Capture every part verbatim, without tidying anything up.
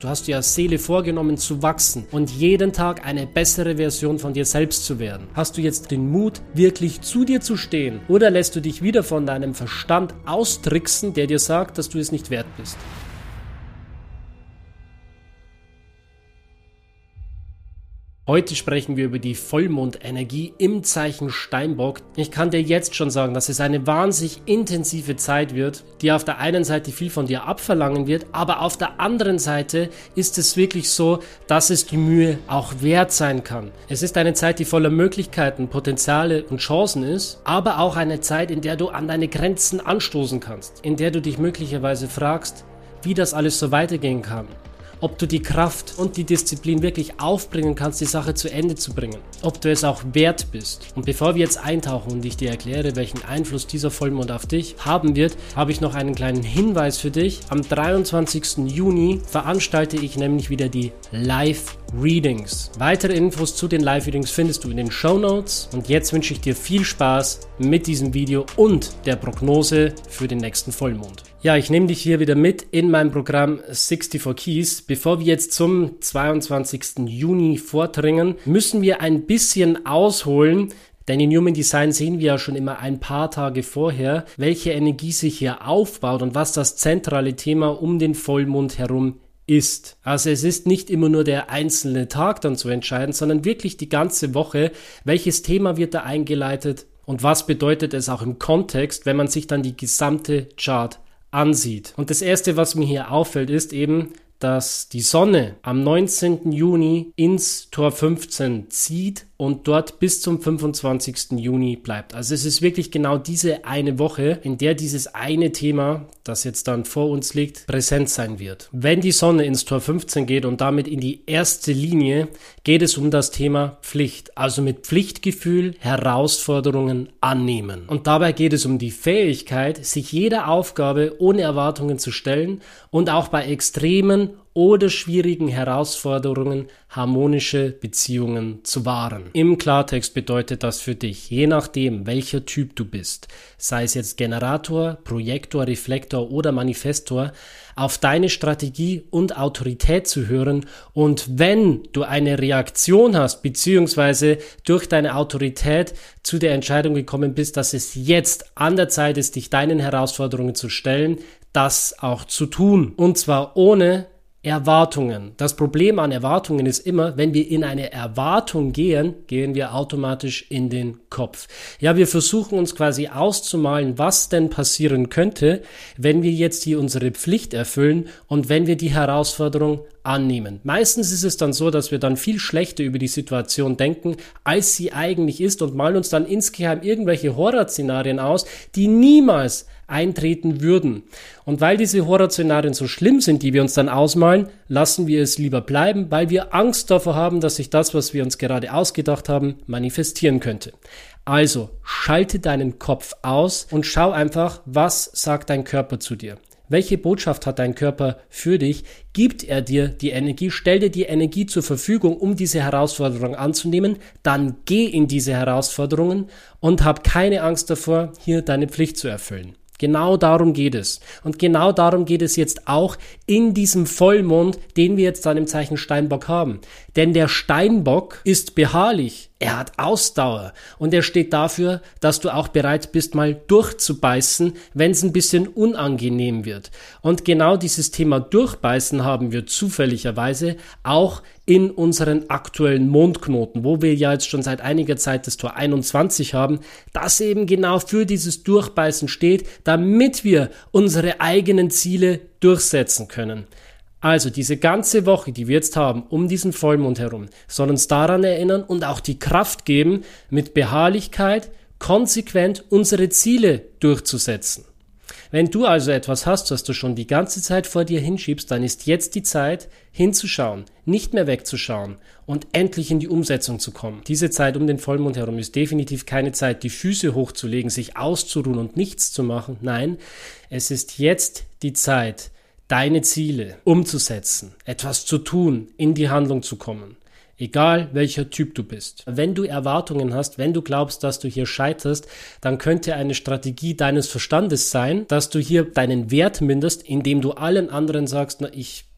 Du hast dir als Seele vorgenommen zu wachsen und jeden Tag eine bessere Version von dir selbst zu werden. Hast du jetzt den Mut, wirklich zu dir zu stehen? Oder lässt du dich wieder von deinem Verstand austricksen, der dir sagt, dass du es nicht wert bist? Heute sprechen wir über die Vollmondenergie im Zeichen Steinbock. Ich kann dir jetzt schon sagen, dass es eine wahnsinnig intensive Zeit wird, die auf der einen Seite viel von dir abverlangen wird, aber auf der anderen Seite ist es wirklich so, dass es die Mühe auch wert sein kann. Es ist eine Zeit, die voller Möglichkeiten, Potenziale und Chancen ist, aber auch eine Zeit, in der du an deine Grenzen anstoßen kannst, in der du dich möglicherweise fragst, wie das alles so weitergehen kann. Ob du die Kraft und die Disziplin wirklich aufbringen kannst, die Sache zu Ende zu bringen. Ob du es auch wert bist. Und bevor wir jetzt eintauchen und ich dir erkläre, welchen Einfluss dieser Vollmond auf dich haben wird, habe ich noch einen kleinen Hinweis für dich. Am dreiundzwanzigsten Juni veranstalte ich nämlich wieder die Live-Readings. Weitere Infos zu den Live-Readings findest du in den Shownotes. Und jetzt wünsche ich dir viel Spaß mit diesem Video und der Prognose für den nächsten Vollmond. Ja, ich nehme dich hier wieder mit in meinem Programm vierundsechzig Keys. Bevor wir jetzt zum zweiundzwanzigsten Juni vordringen, müssen wir ein bisschen ausholen, denn in Human Design sehen wir ja schon immer ein paar Tage vorher, welche Energie sich hier aufbaut und was das zentrale Thema um den Vollmond herum ist. Also es ist nicht immer nur der einzelne Tag dann zu entscheiden, sondern wirklich die ganze Woche, welches Thema wird da eingeleitet und was bedeutet es auch im Kontext, wenn man sich dann die gesamte Chart ansieht. Und das erste, was mir hier auffällt, ist eben, dass die Sonne am neunzehnten Juni ins Tor fünfzehn zieht und dort bis zum fünfundzwanzigsten Juni bleibt. Also es ist wirklich genau diese eine Woche, in der dieses eine Thema, das jetzt dann vor uns liegt, präsent sein wird. Wenn die Sonne ins Tor fünfzehn geht und damit in die erste Linie, geht es um das Thema Pflicht. Also mit Pflichtgefühl Herausforderungen annehmen. Und dabei geht es um die Fähigkeit, sich jeder Aufgabe ohne Erwartungen zu stellen und auch bei extremen oder schwierigen Herausforderungen harmonische Beziehungen zu wahren. Im Klartext bedeutet das für dich, je nachdem, welcher Typ du bist, sei es jetzt Generator, Projektor, Reflektor oder Manifestor, auf deine Strategie und Autorität zu hören und wenn du eine Reaktion hast, beziehungsweise durch deine Autorität zu der Entscheidung gekommen bist, dass es jetzt an der Zeit ist, dich deinen Herausforderungen zu stellen, das auch zu tun. Und zwar ohne Erwartungen. Das Problem an Erwartungen ist immer, wenn wir in eine Erwartung gehen, gehen wir automatisch in den Kopf. Ja, wir versuchen uns quasi auszumalen, was denn passieren könnte, wenn wir jetzt hier unsere Pflicht erfüllen und wenn wir die Herausforderung annehmen. Meistens ist es dann so, dass wir dann viel schlechter über die Situation denken, als sie eigentlich ist und malen uns dann insgeheim irgendwelche Horrorszenarien aus, die niemals eintreten würden. Und weil diese Horrorszenarien so schlimm sind, die wir uns dann ausmalen, lassen wir es lieber bleiben, weil wir Angst davor haben, dass sich das, was wir uns gerade ausgedacht haben, manifestieren könnte. Also schalte deinen Kopf aus und schau einfach, was sagt dein Körper zu dir. Welche Botschaft hat dein Körper für dich? Gibt er dir die Energie? Stell dir die Energie zur Verfügung, um diese Herausforderung anzunehmen. Dann geh in diese Herausforderungen und hab keine Angst davor, hier deine Pflicht zu erfüllen. Genau darum geht es. Und genau darum geht es jetzt auch in diesem Vollmond, den wir jetzt dann im Zeichen Steinbock haben. Denn der Steinbock ist beharrlich. Er hat Ausdauer und er steht dafür, dass du auch bereit bist, mal durchzubeißen, wenn es ein bisschen unangenehm wird. Und genau dieses Thema Durchbeißen haben wir zufälligerweise auch in unseren aktuellen Mondknoten, wo wir ja jetzt schon seit einiger Zeit das Tor einundzwanzig haben, das eben genau für dieses Durchbeißen steht, damit wir unsere eigenen Ziele durchsetzen können. Also diese ganze Woche, die wir jetzt haben, um diesen Vollmond herum, soll uns daran erinnern und auch die Kraft geben, mit Beharrlichkeit konsequent unsere Ziele durchzusetzen. Wenn du also etwas hast, was du schon die ganze Zeit vor dir hinschiebst, dann ist jetzt die Zeit, hinzuschauen, nicht mehr wegzuschauen und endlich in die Umsetzung zu kommen. Diese Zeit um den Vollmond herum ist definitiv keine Zeit, die Füße hochzulegen, sich auszuruhen und nichts zu machen. Nein, es ist jetzt die Zeit, deine Ziele umzusetzen, etwas zu tun, in die Handlung zu kommen. Egal welcher Typ du bist. Wenn du Erwartungen hast, wenn du glaubst, dass du hier scheiterst, dann könnte eine Strategie deines Verstandes sein, dass du hier deinen Wert minderst, indem du allen anderen sagst, na, ich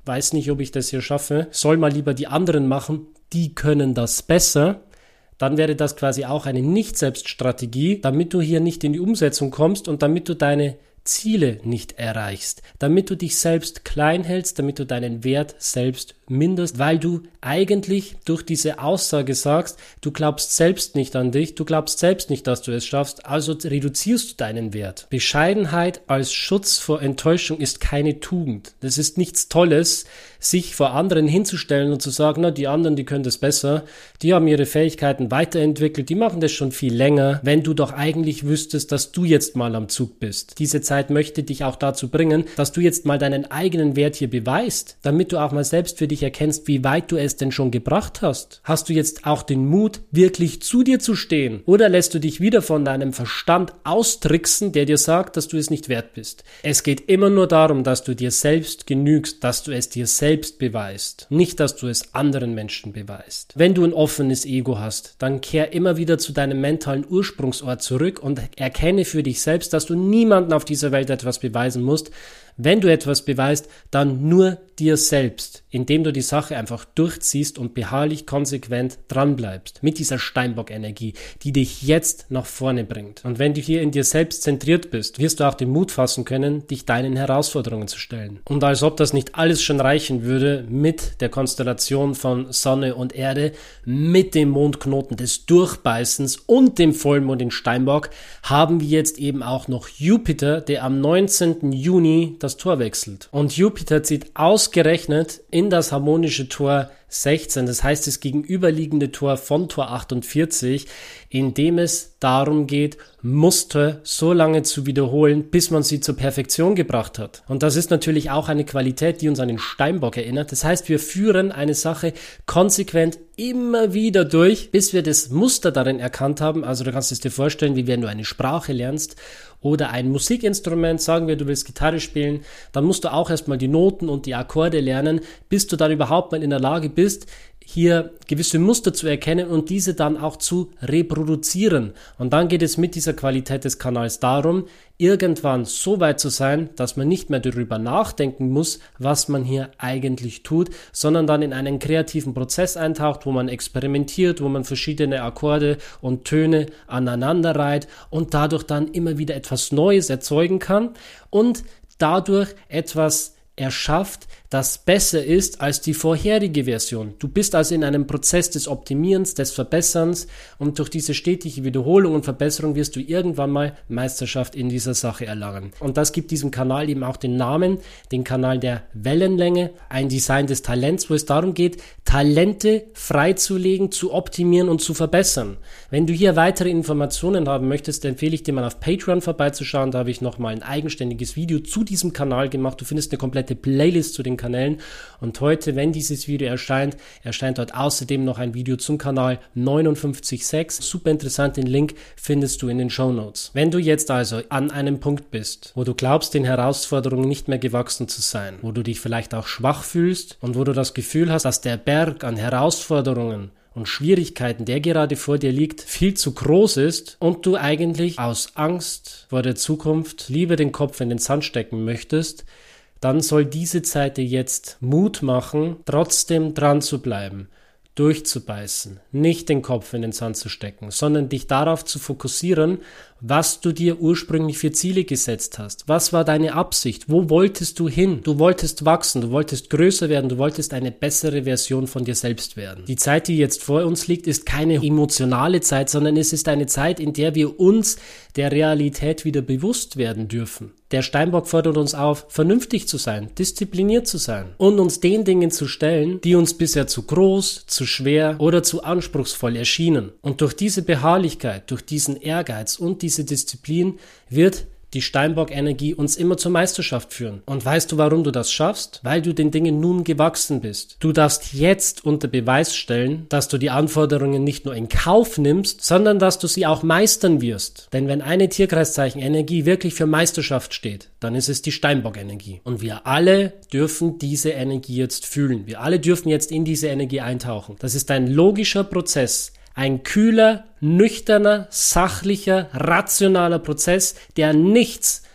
weiß nicht, ob ich das hier schaffe, soll mal lieber die anderen machen, die können das besser, dann wäre das quasi auch eine Nicht-Selbst-Strategie, damit du hier nicht in die Umsetzung kommst und damit du deine Ziele nicht erreichst, damit du dich selbst klein hältst, damit du deinen Wert selbst minderst, weil du eigentlich durch diese Aussage sagst, du glaubst selbst nicht an dich, du glaubst selbst nicht, dass du es schaffst, also reduzierst du deinen Wert. Bescheidenheit als Schutz vor Enttäuschung ist keine Tugend. Das ist nichts Tolles, sich vor anderen hinzustellen und zu sagen, na, die anderen, die können das besser, die haben ihre Fähigkeiten weiterentwickelt, die machen das schon viel länger, wenn du doch eigentlich wüsstest, dass du jetzt mal am Zug bist. Diese Zeit möchte dich auch dazu bringen, dass du jetzt mal deinen eigenen Wert hier beweist, damit du auch mal selbst für dich erkennst, wie weit du es denn schon gebracht hast. Hast du jetzt auch den Mut, wirklich zu dir zu stehen? Oder lässt du dich wieder von deinem Verstand austricksen, der dir sagt, dass du es nicht wert bist? Es geht immer nur darum, dass du dir selbst genügst, dass du es dir selbst beweist. Nicht, dass du es anderen Menschen beweist. Wenn du ein offenes Ego hast, dann kehr immer wieder zu deinem mentalen Ursprungsort zurück und erkenne für dich selbst, dass du niemanden auf dieser Welt etwas beweisen musst. Wenn du etwas beweist, dann nur dir selbst, indem du die Sache einfach durchziehst und beharrlich konsequent dranbleibst mit dieser Steinbock-Energie, die dich jetzt nach vorne bringt. Und wenn du hier in dir selbst zentriert bist, wirst du auch den Mut fassen können, dich deinen Herausforderungen zu stellen. Und als ob das nicht alles schon reichen würde, mit der Konstellation von Sonne und Erde, mit dem Mondknoten des Durchbeißens und dem Vollmond in Steinbock, haben wir jetzt eben auch noch Jupiter, der am neunzehnten Juni das Tor wechselt. Und Jupiter zieht ausgerechnet in das harmonische Tor sechzehn, das heißt das gegenüberliegende Tor von Tor achtundvierzig, in dem es darum geht, Muster so lange zu wiederholen, bis man sie zur Perfektion gebracht hat. Und das ist natürlich auch eine Qualität, die uns an den Steinbock erinnert. Das heißt, wir führen eine Sache konsequent immer wieder durch, bis wir das Muster darin erkannt haben. Also du kannst es dir vorstellen, wie wenn du eine Sprache lernst oder ein Musikinstrument, sagen wir, du willst Gitarre spielen, dann musst du auch erstmal die Noten und die Akkorde lernen, bis du dann überhaupt mal in der Lage bist, hier gewisse Muster zu erkennen und diese dann auch zu reproduzieren. Und dann geht es mit dieser Qualität des Kanals darum, irgendwann so weit zu sein, dass man nicht mehr darüber nachdenken muss, was man hier eigentlich tut, sondern dann in einen kreativen Prozess eintaucht, wo man experimentiert, wo man verschiedene Akkorde und Töne aneinander reiht und dadurch dann immer wieder etwas Neues erzeugen kann und dadurch etwas erschafft, das besser ist als die vorherige Version. Du bist also in einem Prozess des Optimierens, des Verbesserns und durch diese stetige Wiederholung und Verbesserung wirst du irgendwann mal Meisterschaft in dieser Sache erlangen. Und das gibt diesem Kanal eben auch den Namen, den Kanal der Wellenlänge, ein Design des Talents, wo es darum geht, Talente freizulegen, zu optimieren und zu verbessern. Wenn du hier weitere Informationen haben möchtest, empfehle ich dir mal auf Patreon vorbeizuschauen. Da habe ich nochmal ein eigenständiges Video zu diesem Kanal gemacht. Du findest eine komplette Playlist zu den Kanälen und heute, wenn dieses Video erscheint, erscheint dort außerdem noch ein Video zum Kanal neunundfünfzig Komma sechs. Super interessant, den Link findest du in den Shownotes. Wenn du jetzt also an einem Punkt bist, wo du glaubst, den Herausforderungen nicht mehr gewachsen zu sein, wo du dich vielleicht auch schwach fühlst und wo du das Gefühl hast, dass der Berg an Herausforderungen und Schwierigkeiten, der gerade vor dir liegt, viel zu groß ist und du eigentlich aus Angst vor der Zukunft lieber den Kopf in den Sand stecken möchtest, dann soll diese Zeit dir jetzt Mut machen, trotzdem dran zu bleiben, durchzubeißen, nicht den Kopf in den Sand zu stecken, sondern dich darauf zu fokussieren, was du dir ursprünglich für Ziele gesetzt hast. Was war deine Absicht? Wo wolltest du hin? Du wolltest wachsen, du wolltest größer werden, du wolltest eine bessere Version von dir selbst werden. Die Zeit, die jetzt vor uns liegt, ist keine emotionale Zeit, sondern es ist eine Zeit, in der wir uns der Realität wieder bewusst werden dürfen. Der Steinbock fordert uns auf, vernünftig zu sein, diszipliniert zu sein und uns den Dingen zu stellen, die uns bisher zu groß, zu schwer oder zu anspruchsvoll erschienen. Und durch diese Beharrlichkeit, durch diesen Ehrgeiz und diese Disziplin wird die Steinbock-Energie uns immer zur Meisterschaft führen. Und weißt du, warum du das schaffst? Weil du den Dingen nun gewachsen bist. Du darfst jetzt unter Beweis stellen, dass du die Anforderungen nicht nur in Kauf nimmst, sondern dass du sie auch meistern wirst. Denn wenn eine Tierkreiszeichen-Energie wirklich für Meisterschaft steht, dann ist es die Steinbock-Energie. Und wir alle dürfen diese Energie jetzt fühlen. Wir alle dürfen jetzt in diese Energie eintauchen. Das ist ein logischer Prozess. Ein kühler, nüchterner, sachlicher, rationaler Prozess, der nichts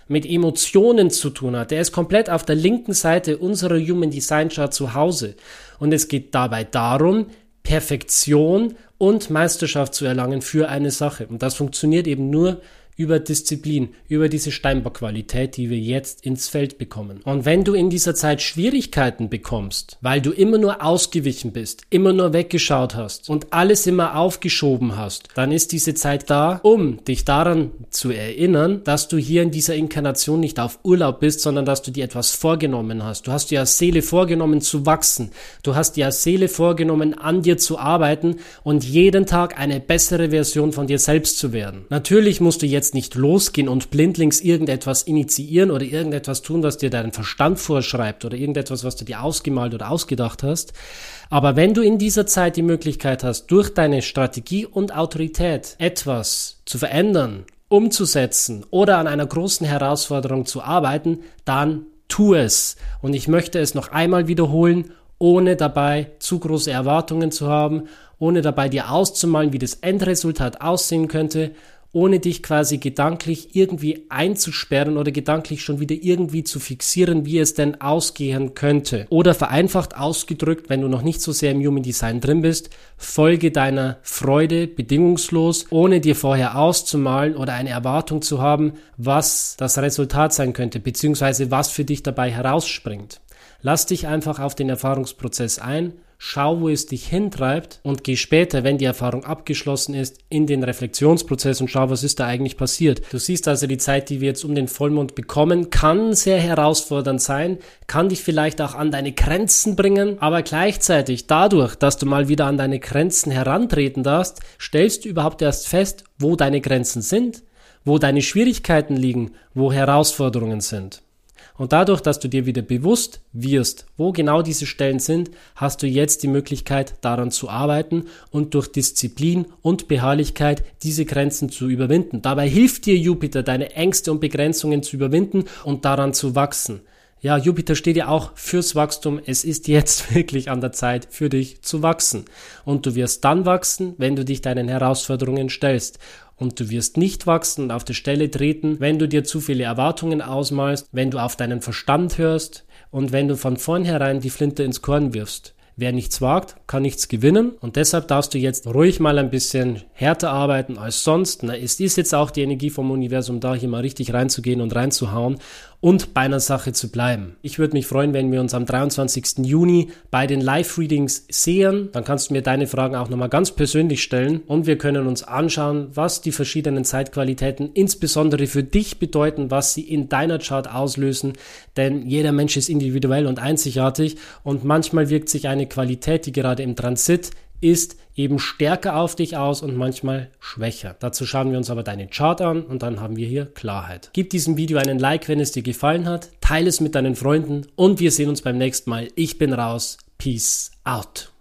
mit Emotionen zu tun hat, der ist komplett auf der linken Seite unserer Human Design Chart zu Hause. Und es geht dabei darum, Perfektion und Meisterschaft zu erlangen für eine Sache. Und das funktioniert eben nur über Disziplin, über diese Steinbock-Qualität, die wir jetzt ins Feld bekommen. Und wenn du in dieser Zeit Schwierigkeiten bekommst, weil du immer nur ausgewichen bist, immer nur weggeschaut hast und alles immer aufgeschoben hast, dann ist diese Zeit da, um dich daran zu erinnern, dass du hier in dieser Inkarnation nicht auf Urlaub bist, sondern dass du dir etwas vorgenommen hast. Du hast dir als Seele vorgenommen zu wachsen. Du hast dir als Seele vorgenommen, an dir zu arbeiten und jeden Tag eine bessere Version von dir selbst zu werden. Natürlich musst du jetzt nicht losgehen und blindlings irgendetwas initiieren oder irgendetwas tun, was dir dein Verstand vorschreibt oder irgendetwas, was du dir ausgemalt oder ausgedacht hast. Aber wenn du in dieser Zeit die Möglichkeit hast, durch deine Strategie und Autorität etwas zu verändern, umzusetzen oder an einer großen Herausforderung zu arbeiten, dann tu es. Und ich möchte es noch einmal wiederholen, ohne dabei zu große Erwartungen zu haben, ohne dabei dir auszumalen, wie das Endresultat aussehen könnte, ohne dich quasi gedanklich irgendwie einzusperren oder gedanklich schon wieder irgendwie zu fixieren, wie es denn ausgehen könnte. Oder vereinfacht ausgedrückt, wenn du noch nicht so sehr im Human Design drin bist, folge deiner Freude bedingungslos, ohne dir vorher auszumalen oder eine Erwartung zu haben, was das Resultat sein könnte, beziehungsweise was für dich dabei herausspringt. Lass dich einfach auf den Erfahrungsprozess ein, schau, wo es dich hintreibt und geh später, wenn die Erfahrung abgeschlossen ist, in den Reflexionsprozess und schau, was ist da eigentlich passiert. Du siehst also, die Zeit, die wir jetzt um den Vollmond bekommen, kann sehr herausfordernd sein, kann dich vielleicht auch an deine Grenzen bringen, aber gleichzeitig dadurch, dass du mal wieder an deine Grenzen herantreten darfst, stellst du überhaupt erst fest, wo deine Grenzen sind, wo deine Schwierigkeiten liegen, wo Herausforderungen sind. Und dadurch, dass du dir wieder bewusst wirst, wo genau diese Stellen sind, hast du jetzt die Möglichkeit, daran zu arbeiten und durch Disziplin und Beharrlichkeit diese Grenzen zu überwinden. Dabei hilft dir Jupiter, deine Ängste und Begrenzungen zu überwinden und daran zu wachsen. Ja, Jupiter steht ja auch fürs Wachstum. Es ist jetzt wirklich an der Zeit, für dich zu wachsen. Und du wirst dann wachsen, wenn du dich deinen Herausforderungen stellst. Und du wirst nicht wachsen und auf der Stelle treten, wenn du dir zu viele Erwartungen ausmalst, wenn du auf deinen Verstand hörst und wenn du von vornherein die Flinte ins Korn wirfst. Wer nichts wagt, kann nichts gewinnen und deshalb darfst du jetzt ruhig mal ein bisschen härter arbeiten als sonst. Na, es ist jetzt auch die Energie vom Universum da, hier mal richtig reinzugehen und reinzuhauen und bei einer Sache zu bleiben. Ich würde mich freuen, wenn wir uns am dreiundzwanzigsten Juni bei den Live-Readings sehen. Dann kannst du mir deine Fragen auch nochmal ganz persönlich stellen und wir können uns anschauen, was die verschiedenen Zeitqualitäten insbesondere für dich bedeuten, was sie in deiner Chart auslösen, denn jeder Mensch ist individuell und einzigartig und manchmal wirkt sich eine Qualität, die gerade im Transit ist, eben stärker auf dich aus und manchmal schwächer. Dazu schauen wir uns aber deine Chart an und dann haben wir hier Klarheit. Gib diesem Video einen Like, wenn es dir gefallen hat, teile es mit deinen Freunden und wir sehen uns beim nächsten Mal. Ich bin raus. Peace out.